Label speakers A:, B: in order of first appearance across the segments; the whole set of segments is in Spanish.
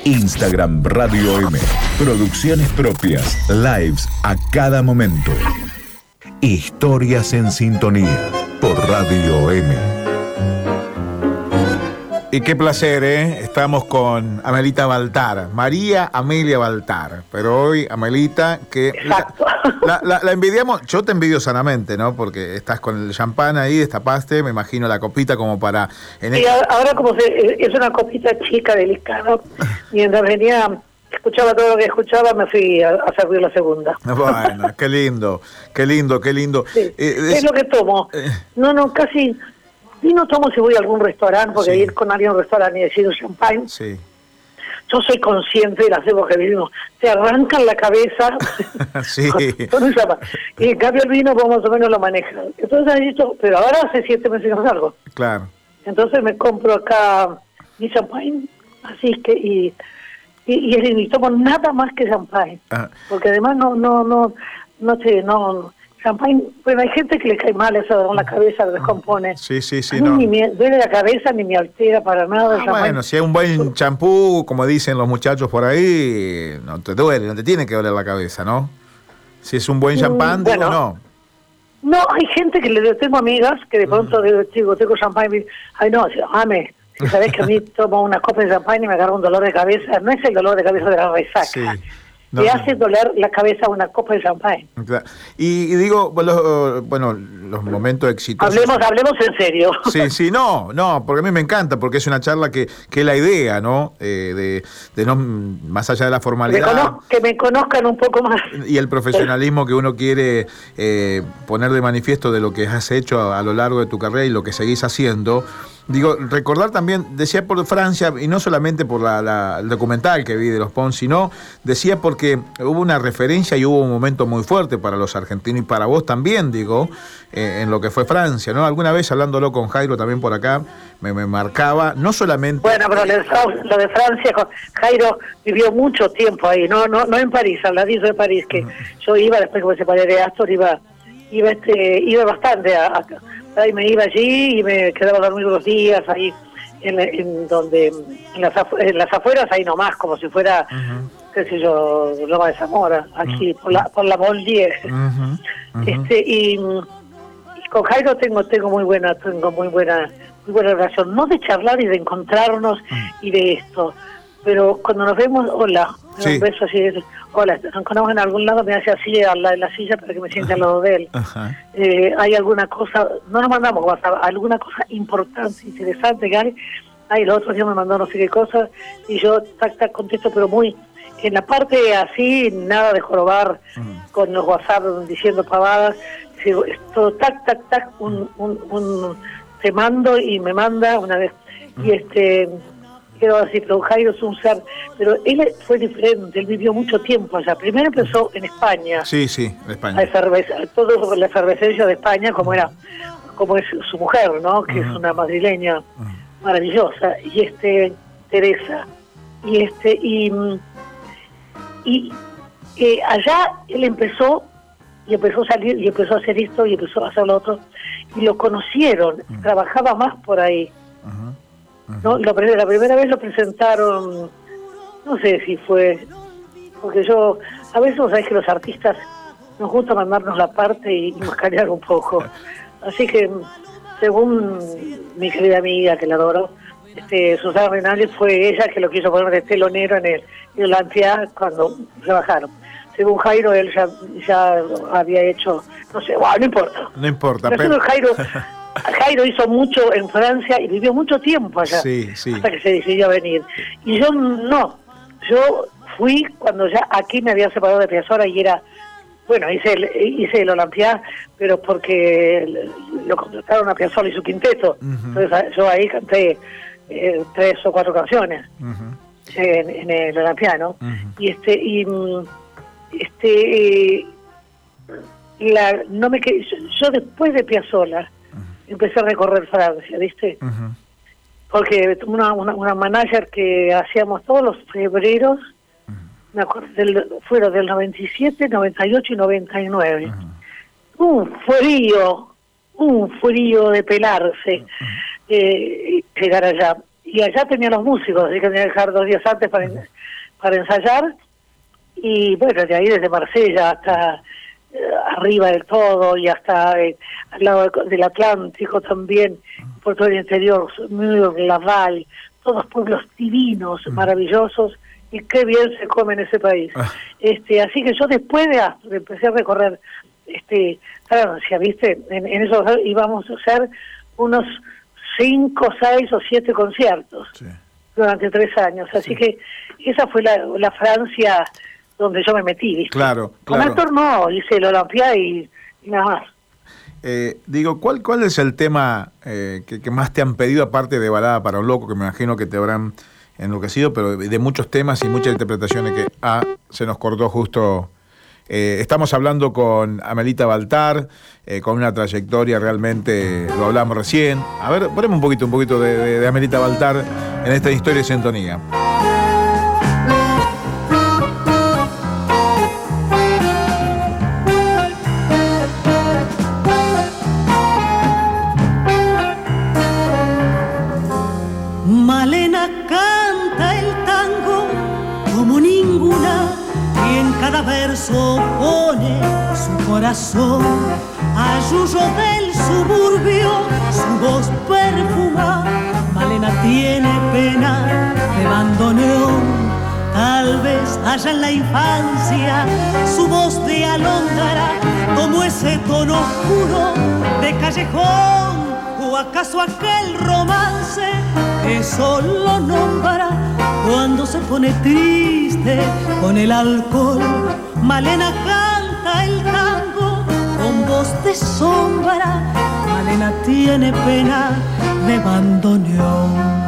A: Instagram Radio M. Producciones propias, lives a cada momento. Historias en sintonía por Radio M.
B: Y qué placer, ¿eh? Estamos con Amelita Baltar, María Amelia Baltar. Pero hoy, Amelita, que la envidiamos, yo te envidio sanamente, ¿no? Porque estás con el champán ahí, destapaste, me imagino la copita como para...
C: Y ahora como es una copita chica, delicada, mientras venía... Escuchaba todo lo que escuchaba, me fui a servir la segunda.
B: Bueno, qué lindo, qué lindo, qué lindo.
C: Sí. Es lo que tomo. No, casi... Vino tomo si voy a algún restaurante, porque ir con alguien a un restaurante y decir un champagne. Sí. Yo soy consciente de las épocas que vivimos. Te arrancan la cabeza.
B: Sí.
C: Con un champán. Y en cambio el vino, pues más o menos lo maneja. Entonces, pero ahora hace 7 meses que no salgo.
B: Claro.
C: Entonces me compro acá mi champagne, así que, y tomo nada más que champagne. Porque además no champagne, bueno, hay gente que le cae mal eso, la cabeza lo descompone.
B: Sí,
C: no. Ni me duele la cabeza, ni me altera para nada.
B: Bueno, si hay un buen champú, como dicen los muchachos por ahí, no te duele, no te tiene que doler la cabeza, ¿no? Si es un buen champán,
C: bueno,
B: no.
C: No, hay gente que tengo amigas que de pronto digo, tengo champán y ay no, ame, si sabés que a mí tomo una copa de champán y me agarra un dolor de cabeza, no es el dolor de cabeza de la resaca. Sí. Te hace doler la cabeza una copa de champán.
B: Y digo, bueno, los momentos exitosos...
C: Hablemos en serio.
B: Sí, no, porque a mí me encanta, porque es una charla que es la idea, ¿no? De no, más allá de la formalidad...
C: Que me conozcan un poco más.
B: Y el profesionalismo que uno quiere poner de manifiesto de lo que has hecho a lo largo de tu carrera y lo que seguís haciendo... Digo, recordar también, decía por Francia, y no solamente por el documental que vi de los Pons, sino decía porque hubo una referencia y hubo un momento muy fuerte para los argentinos y para vos también, digo, en lo que fue Francia, ¿no? Alguna vez hablándolo con Jairo también por acá, me marcaba, no solamente...
C: Bueno, pero lo de Francia, Jairo vivió mucho tiempo ahí, no en París, al ladito de París, que yo iba, después que me separé de Astor, iba bastante ahí me iba allí y me quedaba a dormir unos días ahí en las afueras, ahí nomás, como si fuera, qué sé yo, Loma de Zamora, aquí por la Moldier. Y con Jairo tengo muy buena relación, no de charlar y de encontrarnos y de esto, pero cuando nos vemos, hola, un beso así, hola, nos conocemos en algún lado, me hace así en la silla para que me siente al lado de él. Hay alguna cosa, no nos mandamos WhatsApp, alguna cosa importante, interesante que hay, los otros días me mandó no sé qué cosa, y yo tac contesto, pero muy, en la parte así, nada de jorobar con los WhatsApp diciendo pavadas, esto tac, te mando y me manda una vez, y quiero decir, pero Jairo es un ser, pero él fue diferente, él vivió mucho tiempo allá. Primero empezó en España.
B: Sí, en España.
C: Todo la efervescencia de España, como es su mujer, ¿no? Que es una madrileña maravillosa, y Teresa, y allá él empezó a salir, y empezó a hacer esto, y empezó a hacer lo otro, y lo conocieron, trabajaba más por ahí. No, la primera vez lo presentaron, no sé si fue, porque yo, a veces sabés que los artistas nos gusta mandarnos la parte y mascarear un poco. Así que, según mi querida amiga, que la adoro, Susana Renales, fue ella que lo quiso poner de telonero en el Antia cuando trabajaron. Según Jairo, él ya había hecho, no sé, no importa.
B: No importa,
C: pero... Jairo hizo mucho en Francia y vivió mucho tiempo allá, hasta que se decidió venir. Y yo no, yo fui cuando ya aquí me había separado de Piazzolla y era, bueno, hice el Olympia, pero porque lo contrataron a Piazzolla y su quinteto. Entonces yo ahí canté 3 o 4 canciones en el Olympia, ¿no? Yo después de Piazzolla empecé a recorrer Francia, ¿viste? Porque tuve una manager que hacíamos todos los febreros, me acuerdo, fueron del 97, 98 y 99. Un frío de pelarse, llegar allá. y allá tenía los músicos, así que tenía que dejar 2 días antes para ensayar, y bueno, de ahí desde Marsella hasta arriba del todo, y hasta al lado del Atlántico también, por todo el interior, Laval, todos pueblos divinos, maravillosos, y qué bien se come en ese país. Así que yo después de Astor empecé a recorrer Francia, ¿viste? En eso íbamos a hacer unos 5, 6 o 7 conciertos durante 3 años. Así que esa fue la Francia donde yo me metí, ¿viste?
B: Claro.
C: Con Astor no, hice el Olympia y nada más.
B: ¿Cuál es el tema que más te han pedido, aparte de Balada para un Loco, que me imagino que te habrán enloquecido, pero de muchos temas y muchas interpretaciones que se nos cortó justo? Estamos hablando con Amelita Baltar, con una trayectoria realmente, lo hablamos recién. A ver, ponemos un poquito de Amelita Baltar en esta Historia de Sintonía.
D: Malena canta el tango como ninguna, y en cada verso pone su corazón. A Yuyo del suburbio su voz perfuma. Malena tiene pena de bandoneón. Tal vez haya en la infancia su voz de alondra, como ese tono oscuro de callejón. ¿O acaso aquel romance que solo nombra cuando se pone triste con el alcohol? Malena canta el tango con voz de sombra. Malena tiene pena de bandoneón.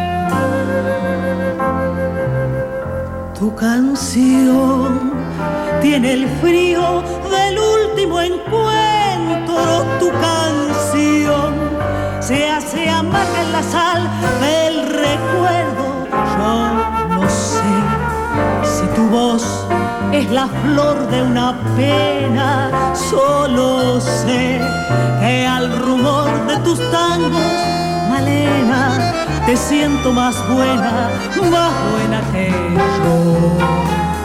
D: Tu canción tiene el frío del último encuentro. Tu canción se hace amarga en la sal del recuerdo. Yo no sé si tu voz es la flor de una pena. Solo sé que al rumor de tus tangos, Malena, te siento más buena que yo.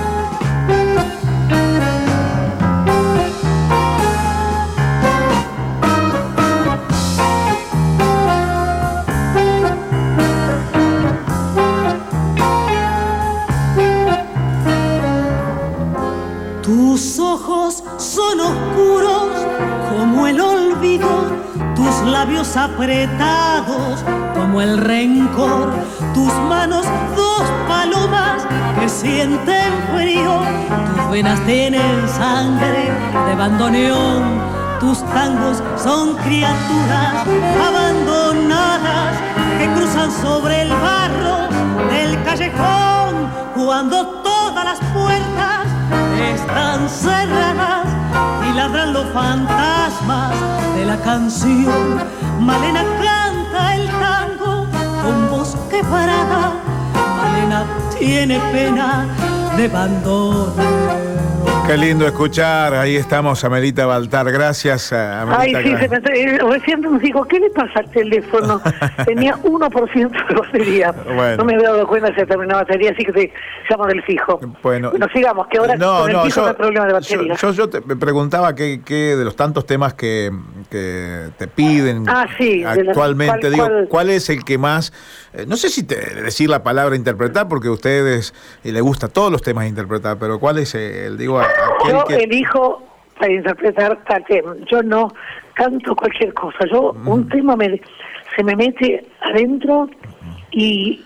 D: Tus ojos son oscuros como el olvido, tus labios apretados como el rencor, tus manos 2 palomas que sienten frío, tus venas tienen sangre de bandoneón, tus tangos son criaturas abandonadas que cruzan sobre el barro del callejón cuando todas las puertas están cerradas y ladran los fantasmas de la canción. Malena canta el tango con voz quebrada. Malena tiene pena de abandono.
B: Qué lindo escuchar, ahí estamos, Amelita Baltar. Gracias, Amelita.
C: Ay, sí, recién nos dijo, ¿qué le pasa al teléfono? Tenía 1% de batería. Bueno. No me había dado cuenta si terminó la batería, así que te llamo del fijo. Bueno, sigamos, que ahora con el fijo no hay problema de batería.
B: Yo te preguntaba qué de los tantos temas que te piden actualmente, ¿cuál es el que más, no sé si decir la palabra interpretar, porque a ustedes les gusta todos los temas interpretar, pero cuál es
C: yo elijo para interpretar tal tema. Yo no canto cualquier cosa. Yo un tema se me mete adentro y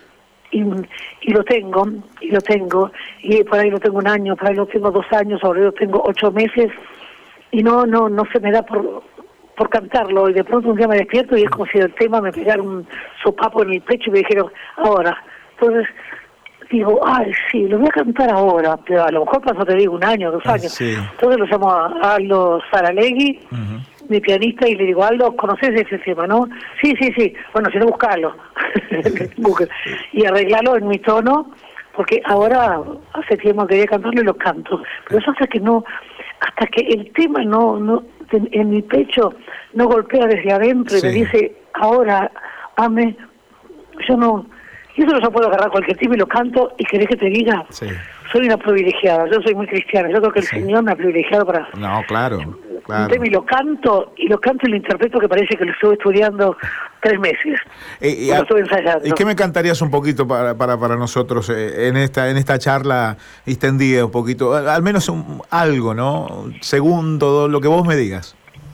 C: lo tengo, y por ahí lo tengo 1 año, por ahí lo tengo 2 años, ahora lo tengo 8 meses, y no se me da por cantarlo, y de pronto un día me despierto y es como si el tema me pegara un sopapo en el pecho y me dijeron, ahora. Entonces digo, ay, sí, lo voy a cantar ahora, pero a lo mejor pasó, te digo, 1 año, 2 años. Sí. Entonces lo llamo a Aldo Saralegui, mi pianista, y le digo, Aldo, ¿conoces ese tema, no? Sí. Bueno, si no, buscarlo. Y arreglarlo en mi tono, porque ahora hace tiempo que quería cantarlo y lo canto. Pero eso hasta que el tema no en mi pecho no golpea desde adentro y me dice, ahora, ame, yo no Y eso yo puedo agarrar cualquier tipo y lo canto, y querés que te diga,
B: Sí.
C: soy una privilegiada, yo soy muy cristiana, yo creo que el Señor me ha privilegiado para...
B: No, claro.
C: Un tema y lo canto y lo interpreto que parece que lo estuve estudiando 3 meses. Lo estuve ensayando.
B: ¿Y qué me cantarías un poquito para nosotros en esta charla extendida un poquito? Al menos algo, ¿no? Segundo, lo que vos me digas.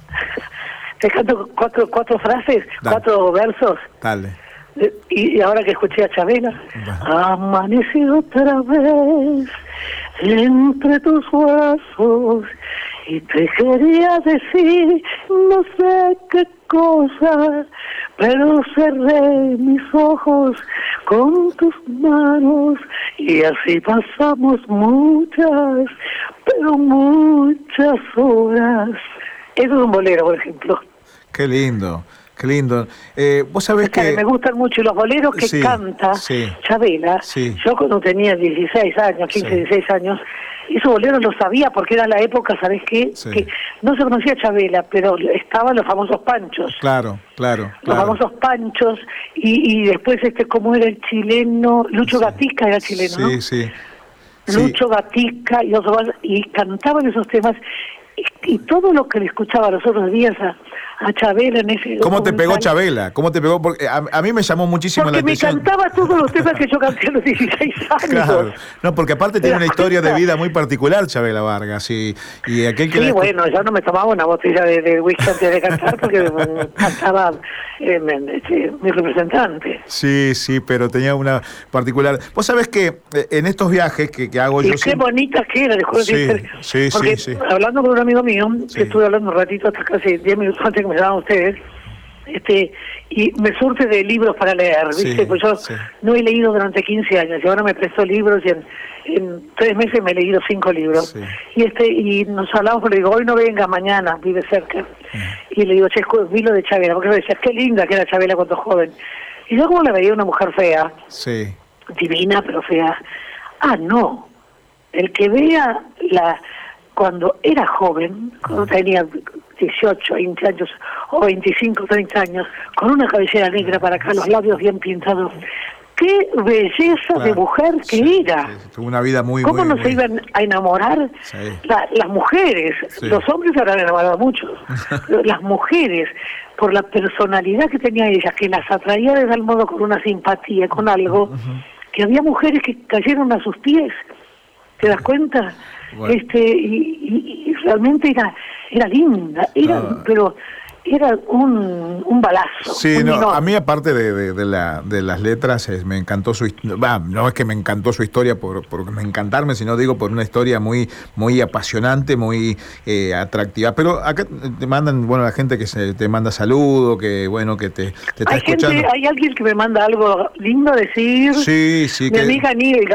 C: Te canto cuatro frases,
B: Dale.
C: 4 versos.
B: Dale.
C: Y ahora que escuché a Chabela, amanecí otra vez entre tus brazos y te quería decir no sé qué cosa, pero cerré mis ojos con tus manos y así pasamos muchas, pero muchas horas. Eso es un bolero, por ejemplo.
B: Qué lindo. Qué lindo. Vos sabés que...
C: Me gustan mucho los boleros que canta Chabela.
B: Sí.
C: Yo cuando tenía 16 años, 15, 16 años, esos boleros los sabía porque era la época, ¿sabés qué?
B: Sí.
C: Que no se conocía Chabela, pero estaban los famosos panchos.
B: Claro.
C: Los famosos panchos y después como era el chileno, Lucho Gatica era chileno, ¿no?
B: Sí.
C: Lucho Gatica y cantaban esos temas y todo lo que le escuchaba los otros días a Chabela en ese...
B: ¿Cómo te pegó Chabela? ¿Cómo te pegó? Porque a mí me llamó muchísimo la atención.
C: Porque me cantaba todos los temas que yo canté a los 16 años.
B: Claro. No, porque aparte tiene una historia de vida muy particular, Chabela Vargas. Y aquel que...
C: Sí, bueno, yo no me tomaba una botella de whisky antes de cantar porque cantaba mi representante.
B: Sí, pero tenía una particular... Vos sabés que en estos viajes que hago yo...
C: Y qué bonita que era,
B: sí.
C: Hablando con un amigo mío, que estuve hablando un ratito hasta casi 10 minutos antes que me llamaban ustedes, y me surte de libros para leer, ¿viste? Pues yo no he leído durante 15 años y ahora me prestó libros y en 3 meses me he leído 5 libros. Sí. Y nos hablamos, le digo, hoy no venga, mañana, vive cerca. Y le digo, che, vi lo de Chabela, porque me decía, qué linda que era Chabela cuando joven. Y yo como la veía una mujer fea, divina pero fea, no, el que vea cuando era joven, cuando tenía 18, 20 años, o 25, 30 años, con una cabellera negra para acá, los labios bien pintados. ¡Qué belleza de mujer que era!
B: Tuvo una vida muy...
C: ¿Cómo no se iban a enamorar las mujeres? Los hombres se habrán enamorado mucho. Las mujeres, por la personalidad que tenía ella, que las atraía de tal modo con una simpatía, con algo, que había mujeres que cayeron a sus pies. ¿Te das cuenta? Bueno. Y realmente era linda, pero era un balazo.
B: Sí, a mí aparte de las letras me encantó su historia. No es que me encantó su historia por encantarme, sino digo por una historia muy muy apasionante, muy atractiva. Pero acá te mandan, la gente que te manda saludos, que que te está escuchando.
C: Hay alguien que me manda algo lindo a decir.
B: Sí.
C: Mi amiga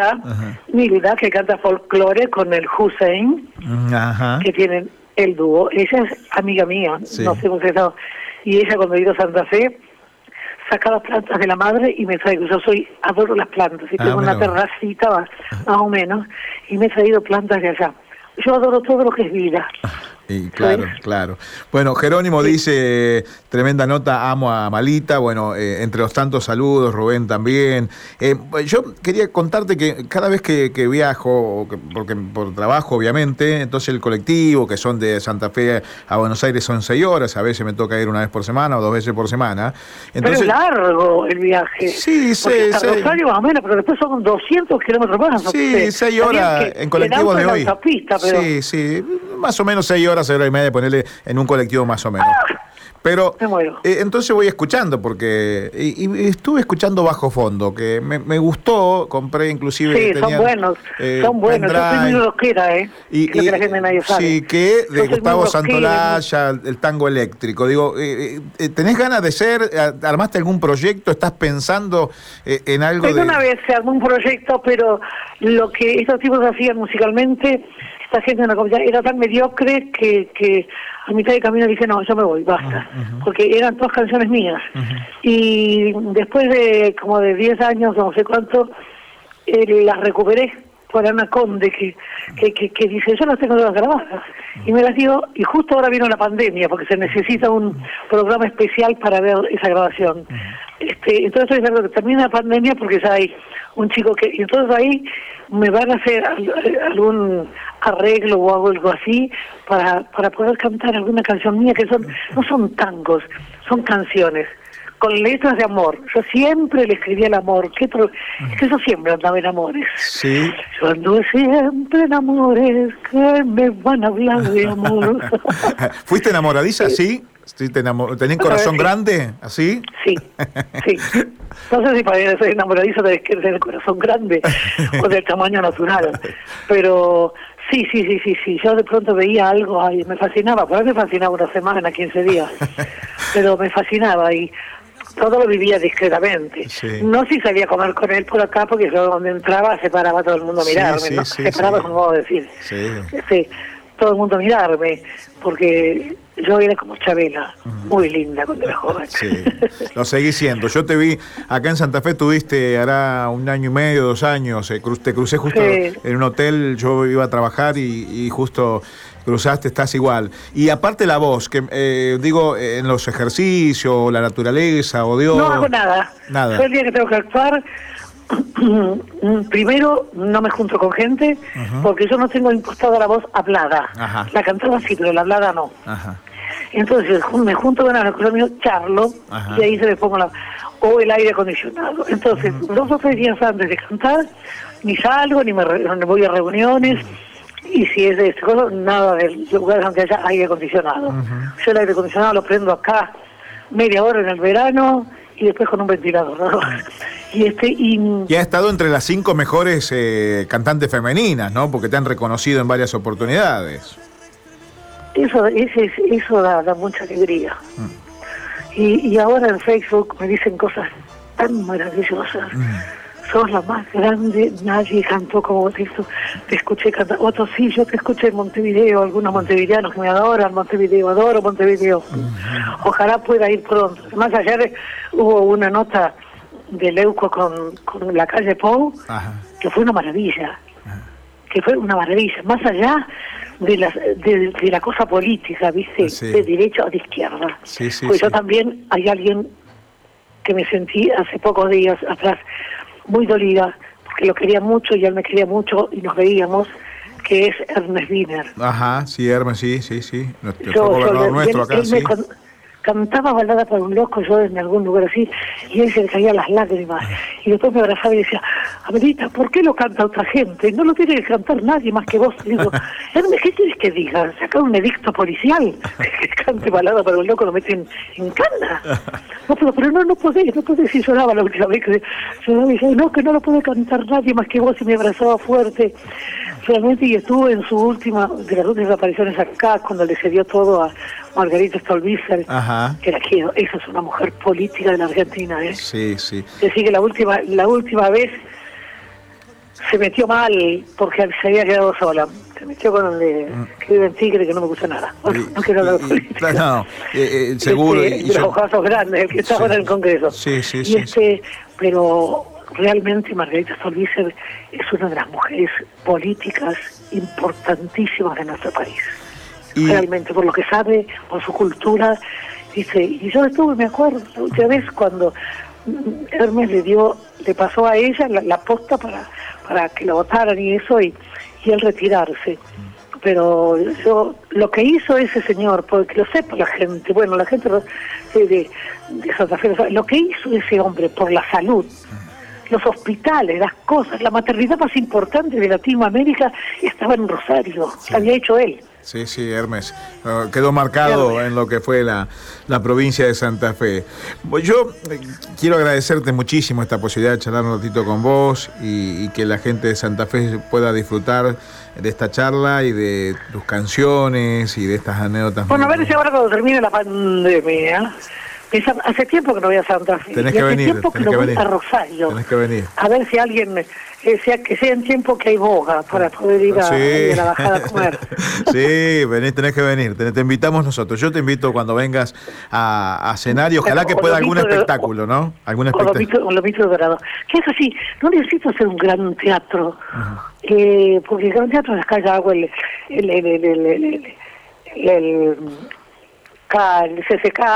C: Nilda, que canta folclore con el Hussein, que tienen el dúo. Ella es amiga mía, nos hemos estado. Y ella cuando ha ido a Santa Fe saca las plantas de la madre y me traigo. Yo adoro las plantas y tengo una terracita más o menos y me he traído plantas de allá. Yo adoro todo lo que es vida.
B: Y claro. Bueno, Jerónimo dice, tremenda nota, amo a Malita. Bueno, entre los tantos saludos, Rubén también. Yo quería contarte que cada vez que viajo, porque por trabajo obviamente, entonces el colectivo, que son de Santa Fe a Buenos Aires, son 6 horas, a veces me toca ir una vez por semana o 2 veces por semana. Entonces,
C: pero es largo el viaje.
B: Sí,
C: Rosario más o menos, pero después son 200 kilómetros más.
B: Sí, 6 horas en colectivos de hoy. Sí, más o menos 6 horas y media, ponerle en un colectivo más o menos. Pero entonces voy escuchando, porque y estuve escuchando Bajo Fondo, que me gustó, compré inclusive...
C: Sí, son buenos. Yo soy muy rockera,
B: que la gente nadie sabe. Sí, que de Gustavo Santolaya, el tango eléctrico. Digo, ¿tenés ganas de armaste algún proyecto? ¿Estás pensando en algo
C: Una vez se armó un proyecto, pero lo que estos tipos hacían musicalmente... Esta gente era tan mediocre que a mitad de camino dije, no, yo me voy, basta. Porque eran todas canciones mías. Y después de como de 10 años, no sé cuánto, las recuperé por Ana Conde, que dice, yo las tengo todas grabadas. Y me las dio, y justo ahora vino la pandemia, porque se necesita un programa especial para ver esa grabación. Entonces estoy esperando que termine la pandemia porque ya hay un chico que... Y entonces ahí me van a hacer algún arreglo o algo así para poder cantar alguna canción mía que no son tangos, son canciones con letras de amor. Yo siempre le escribía el amor. Es que yo siempre andaba en amores.
B: Sí.
C: Yo ando siempre en amores que me van a hablar de amor.
B: ¿Fuiste enamoradiza, sí? ¿Tenés corazón grande, así?
C: Sí. No sé si para ser enamoradiza tenés que tener el corazón grande o del tamaño natural. Pero sí. Yo de pronto veía algo, ay, me fascinaba. Por ahí me fascinaba una semana, 15 días. Pero me fascinaba y todo lo vivía discretamente. Sí. No si salía a comer con él por acá, porque yo donde entraba se paraba todo el mundo a mirarme.
B: Sí,
C: ¿no?
B: sí,
C: se paraba, como vos decir. Sí, todo el mundo a mirarme, porque yo era como Chabela, muy linda cuando era joven.
B: Sí, lo seguí siendo. Yo te vi acá en Santa Fe, tuviste, hará 1 año y medio, 2 años, te crucé justo en un hotel, yo iba a trabajar y justo cruzaste, estás igual. Y aparte la voz, que digo, en los ejercicios, la naturaleza o Dios...
C: No hago nada. Yo el día que tengo que actuar, primero no me junto con gente, porque yo no tengo impostada la voz hablada.
B: Ajá.
C: La cantada sí, pero la hablada no.
B: Ajá.
C: Entonces me junto con el mío, charlo, y ahí se me pongo o el aire acondicionado. Entonces, 2 o 3 días antes de cantar, ni salgo, ni me voy a reuniones, y si es de este cosa, nada del lugar donde haya aire acondicionado. Yo el aire acondicionado lo prendo acá media hora en el verano, y después con un ventilador, ¿no? Y
B: ha estado entre las 5 mejores cantantes femeninas, ¿no? Porque te han reconocido en varias oportunidades.
C: Eso da mucha alegría. Y ahora en Facebook me dicen cosas tan maravillosas. Sos la más grande, nadie cantó como vos. Te escuché cantar. Otros sí, yo te escuché en Montevideo, algunos montevideanos que me adoran Montevideo, adoro Montevideo. Ojalá pueda ir pronto. Además, ayer hubo una nota de Leuco con la calle Pou, que fue una maravilla. Más allá de la cosa política, ¿viste? De derecha o de izquierda. Pues yo también, hay alguien que me sentí hace pocos días atrás muy dolida, porque lo quería mucho y él me quería mucho y nos veíamos, que es Hermes Wiener.
B: Ajá, sí, Hermes, sí. Nuestro gobernador nuestro acá, sí.
C: Cantaba balada para un loco, yo en algún lugar así, y él se le caían las lágrimas. Y después me abrazaba y decía, Amelita, ¿por qué lo canta otra gente? No lo tiene que cantar nadie más que vos. Y digo, Hermes, ¿qué quieres que diga? ¿Sacar un edicto policial? Que cante balada para un loco, lo meten en cana. No, pero no podés, y lloraba la última vez que lloraba y decía, no, que no lo puede cantar nadie más que vos, y me abrazaba fuerte. Realmente, y estuvo en de las últimas apariciones acá, cuando le cedió todo a Margarita Stolbizer, que la quiero. Esa es una mujer política de la Argentina, ¿eh?
B: Sí.
C: Decir que la última vez se metió mal porque se había quedado sola. Se metió con el que vive en Tigre, que no me gusta nada. Bueno, no quiero hablar de política.
B: No, seguro.
C: De los ojazos grandes, el que está ahora en el Congreso.
B: Sí.
C: Pero realmente Margarita Stolbizer es una de las mujeres políticas importantísimas de nuestro país. Realmente, por lo que sabe, por su cultura, dice, y yo me acuerdo la última vez cuando Hermes le pasó a ella la posta para que lo votaran y eso, y él retirarse. Pero lo que hizo ese señor, porque lo sepa la gente, la gente de Santa Fe, lo que hizo ese hombre por la salud, los hospitales, las cosas, la maternidad más importante de Latinoamérica estaba en Rosario, había hecho él.
B: Sí, Hermes. Quedó marcado en lo que fue la provincia de Santa Fe. Yo quiero agradecerte muchísimo esta posibilidad de charlar un ratito con vos y que la gente de Santa Fe pueda disfrutar de esta charla y de tus canciones y de estas anécdotas.
C: Bueno, a ver si ahora cuando termine la pandemia... Hace tiempo que no voy a Santa Fe.
B: Tenés que venir.
C: Hace tiempo que no voy a Rosario.
B: Tenés que venir.
C: A ver si alguien, que sea en tiempo que hay boga para poder ir a la bajada a comer.
B: Sí, tenés que venir. Te invitamos nosotros. Yo te invito cuando vengas a cenar y ojalá que pueda algún espectáculo, ¿no? Algún espectáculo.
C: Con los mitos dorados. Que es así, no necesito hacer un gran teatro. Porque el gran teatro es acá ya hago el CCK,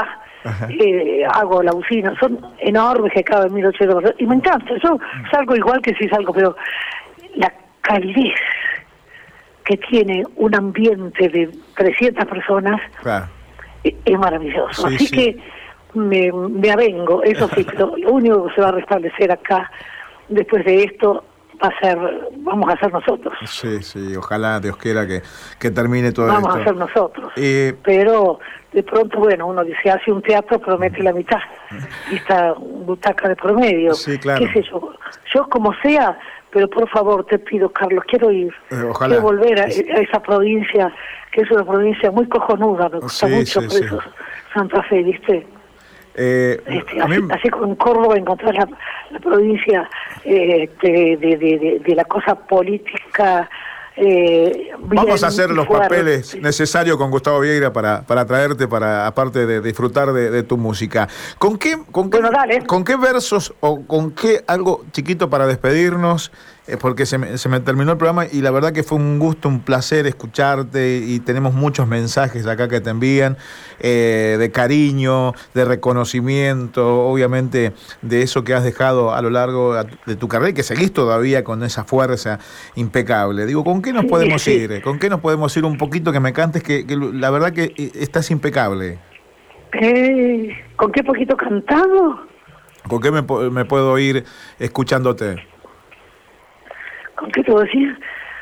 C: hago la usina, son enormes que caben 1.800 personas, y me encanta, yo salgo igual que si salgo, pero la calidez que tiene un ambiente de 300 personas es maravilloso, así que me avengo, eso sí, pero lo único que se va a restablecer acá después de esto vamos a ser nosotros.
B: Sí, ojalá Dios quiera que termine todo
C: esto. Vamos
B: esto.
C: a ser nosotros. Pero de pronto, bueno, uno dice, hace un teatro, promete la mitad. Y está butaca de promedio.
B: Sí, claro.
C: ¿Qué sé yo? Yo como sea, pero por favor, te pido, Carlos, quiero ir.
B: Ojalá.
C: Quiero volver a esa provincia, que es una provincia muy cojonuda, me gusta mucho por eso, Santa Fe, ¿viste? Así como en Córdoba encontrar la provincia de la cosa política.
B: Vamos a hacer los papeles necesarios con Gustavo Vieira para traerte, aparte de disfrutar de tu música. ¿Con qué versos o con qué algo chiquito para despedirnos? Porque se me terminó el programa y la verdad que fue un gusto, un placer escucharte, y tenemos muchos mensajes acá que te envían de cariño, de reconocimiento, obviamente de eso que has dejado a lo largo de tu carrera y que seguís todavía con esa fuerza impecable. Digo, ¿con qué nos podemos ir? ¿Con qué nos podemos ir un poquito que me cantes? Que la verdad que estás impecable.
C: ¿Con qué poquito cantado?
B: ¿Con qué me puedo ir escuchándote?
C: ¿Con qué te voy a decir?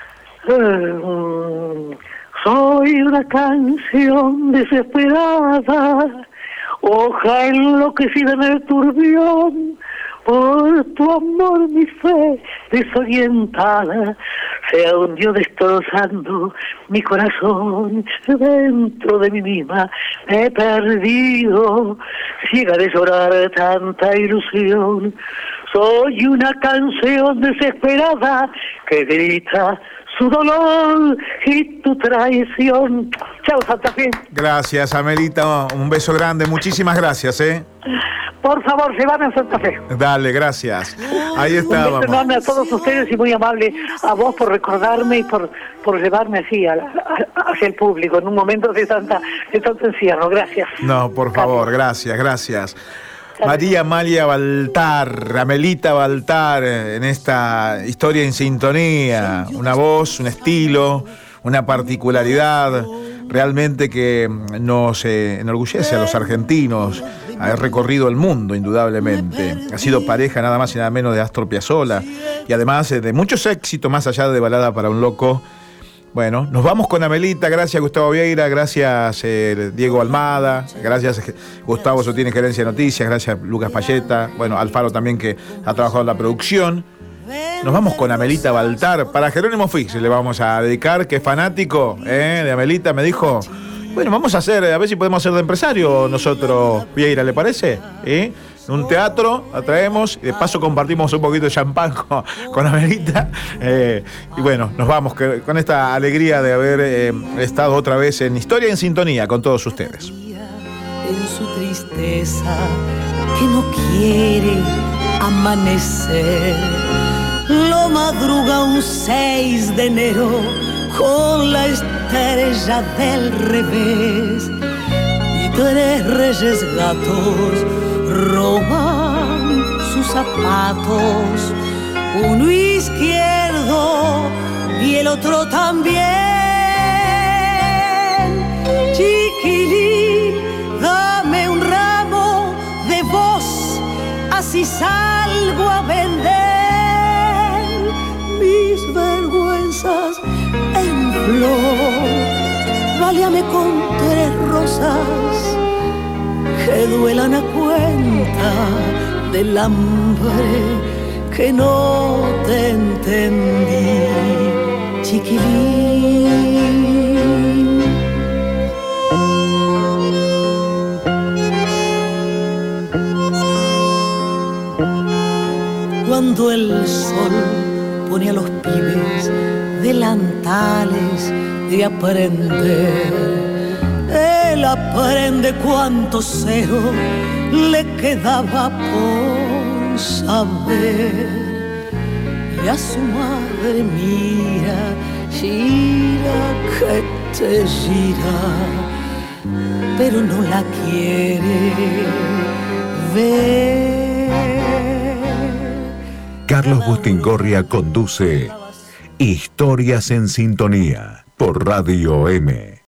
C: Soy una canción desesperada, hoja enloquecida en el turbión. Por tu amor mi fe desorientada se hundió destrozando mi corazón. Dentro de mí misma me he perdido, ciega de llorar tanta ilusión. Soy una canción desesperada que grita su dolor y tu traición. Chao, Santa Fe.
B: Gracias, Amelita. Un beso grande. Muchísimas gracias,
C: Por favor, llévame a Santa Fe.
B: Dale, gracias. Ahí estábamos.
C: Un beso enorme a todos ustedes y muy amable a vos por recordarme y por llevarme así hacia el público en un momento de tanto encierro. Gracias.
B: No, por favor, gracias. María Amalia Baltar, Amelita Baltar, en esta historia en sintonía, una voz, un estilo, una particularidad realmente que nos enorgullece a los argentinos. Ha recorrido el mundo, indudablemente. Ha sido pareja nada más y nada menos de Astor Piazzolla y además de muchos éxitos más allá de Balada para un Loco. Bueno, nos vamos con Amelita. Gracias, Gustavo Vieira. Gracias, Diego Almada. Gracias, Gustavo Sotiene, Gerencia de Noticias. Gracias, Lucas Payeta. Bueno, Alfaro también, que ha trabajado en la producción. Nos vamos con Amelita Baltar. Para Jerónimo Fix le vamos a dedicar, que es fanático de Amelita. Me dijo, bueno, vamos a ver si podemos hacer de empresario nosotros, Vieira, ¿le parece? En un teatro la traemos y de paso compartimos un poquito de champán con Amelita. Y bueno, nos vamos con esta alegría de haber estado otra vez en Historia en Sintonía con todos ustedes.
D: En su tristeza que no quiere amanecer, lo madruga un 6 de enero con la estrella del revés, y 3 reyes gatos roban sus zapatos, uno izquierdo y el otro también. Chiquilín, dame un ramo de voz, así salgo a vender mis vergüenzas en flor. Válame con 3 rosas que duelan a cuenta del hambre que no te entendí, chiquilín. Cuando el sol pone a los pibes delantales de aprender, él aprende cuánto cero le quedaba por saber, y a su madre mira, gira que te gira, pero no la quiere ver.
A: Carlos Bustingorria conduce Historias en Sintonía por Radio M.